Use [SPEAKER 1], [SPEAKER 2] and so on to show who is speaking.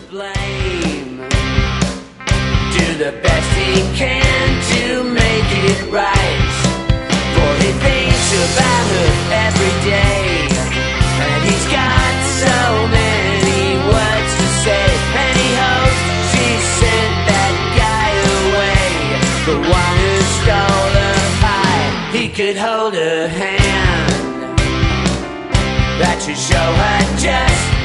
[SPEAKER 1] blame. Do the best he can to make it right, for he thinks about her every day, and he's got so many words to say, and he hopes she sent that guy away, the one who stole her pie. He could hold her hand, that should show her just